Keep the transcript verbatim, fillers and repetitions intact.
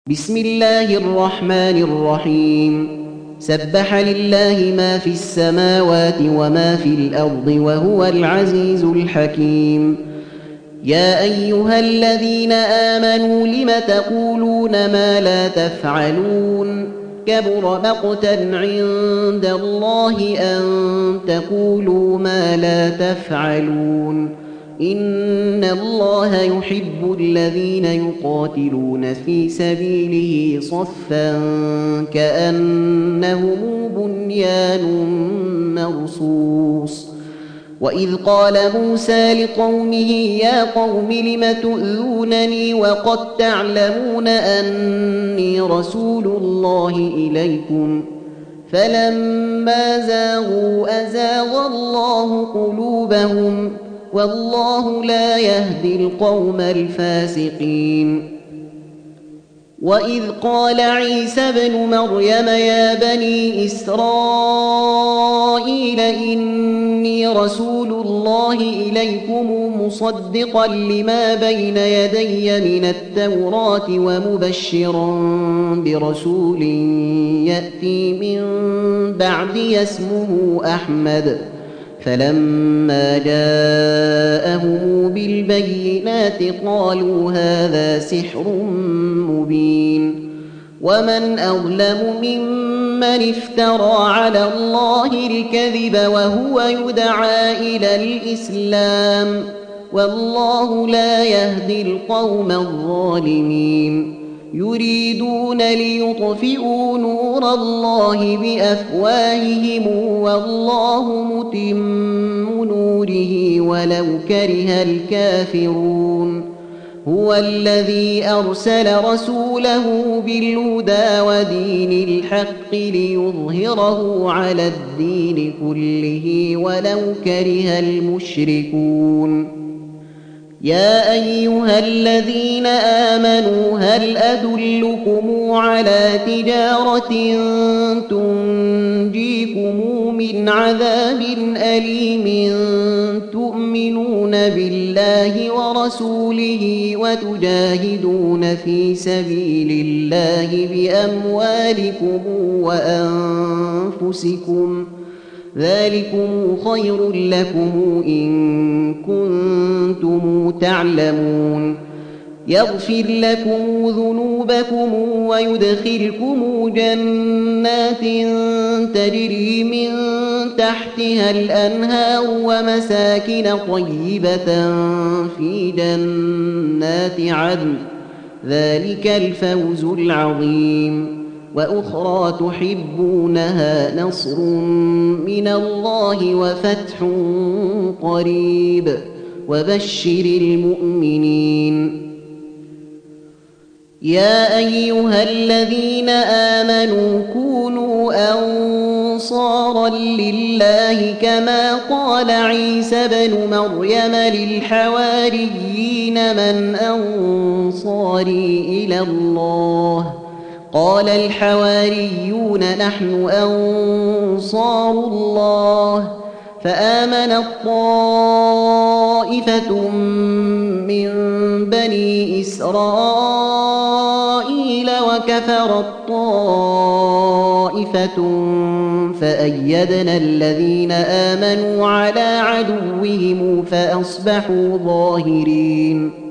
بسم الله الرحمن الرحيم سبح لله ما في السماوات وما في الأرض وهو العزيز الحكيم يا أيها الذين آمنوا لم تقولون ما لا تفعلون كبر مقتا عند الله أن تقولوا ما لا تفعلون إن الله يحب الذين يقاتلون في سبيله صفا كأنهم بنيان مرصوص وإذ قال موسى لقومه يا قوم لم تؤذونني وقد تعلمون أني رسول الله إليكم فلما زاغوا أزاغ الله قلوبهم والله لا يهدي القوم الفاسقين وإذ قال عيسى ابن مريم يا بني إسرائيل إني رسول الله إليكم مصدقا لما بين يدي من التوراة ومبشرا برسول يأتي من بعدي اسمه أحمد فلما جاءهم بالبينات قالوا هذا سحر مبين ومن أظلم ممن افترى على الله الكذب وهو يدعى إلى الإسلام والله لا يهدي القوم الظالمين يريدون ليطفئوا نور الله بأفواههم والله متم نوره ولو كره الكافرون هو الذي أرسل رسوله بالهدى ودين الحق ليظهره على الدين كله ولو كره المشركون يا أيها الذين آمنوا هل أدلكم على تجارة تنجيكم من عذاب أليم تؤمنون بالله ورسوله وتجاهدون في سبيل الله بأموالكم وأنفسكم ذلكم خير لكم إن كنتم تعلمون يغفر لكم ذنوبكم ويدخلكم جنات تجري من تحتها الأنهار ومساكن طيبة في جنات عدن ذلك الفوز العظيم وأخرى تحبونها نصر من الله وفتح قريب وبشر المؤمنين يا أيها الذين آمنوا كونوا أنصارا لله كما قال عيسى ابن مريم للحواريين من أنصاري إلى الله قال الحواريون نحن أنصار الله فآمنت طائفة من بني إسرائيل وكفرت طائفة فأيدنا الذين آمنوا على عدوهم فأصبحوا ظاهرين